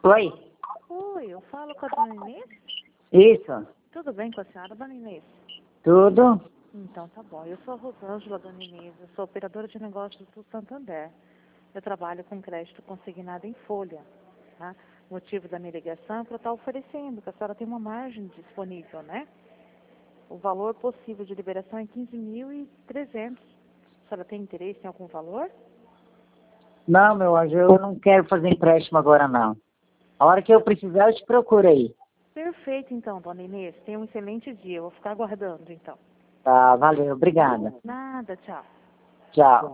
Oi, Oi, eu falo com a dona Inês? isso, Tudo bem com a senhora, dona Inês? tudo? Então tá bom. Eu sou a Rosângela, dona Inês. Eu sou operadora de negócios do Santander. Eu trabalho com crédito consignado em folha. Tá? O motivo da minha ligação é para eu estar oferecendo, que a senhora tem uma margem disponível, né? O valor possível de liberação é 15.300. A senhora tem interesse em algum valor? Não, meu anjo, eu não quero fazer empréstimo agora, não. A hora que eu precisar, eu te procuro aí. Perfeito, então, dona Inês. Tenha um excelente dia. Eu vou ficar aguardando, então. Tá, valeu, obrigada. Nada, tchau. Tchau.